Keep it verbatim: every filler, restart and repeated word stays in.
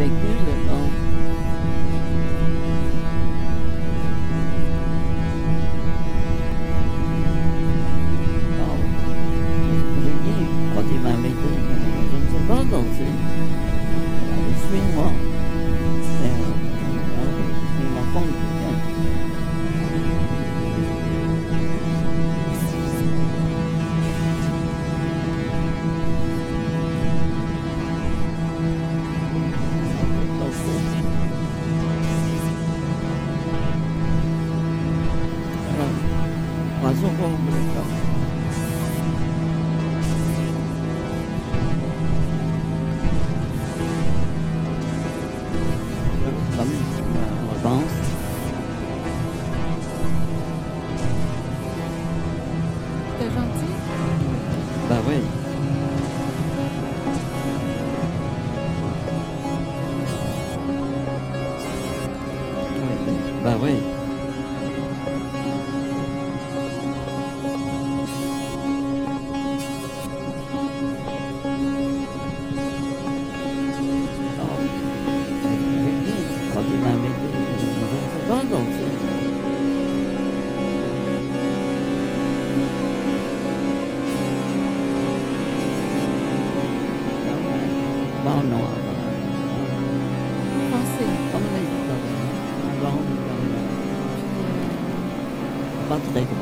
vécu dedans. Alors, j'ai dit, quand il m'a invité, je ne sais pas danser. Il a dit, suis-moi. Et euh, il m'a conduit. Oiseau complet. Comme on pense. T'es gentil? Bah oui. Oui, bah oui. Quand il m'a invité, je ne sais pas danser. Bon, non. Pensez. Comme les Italiens. Bon, pas très grand.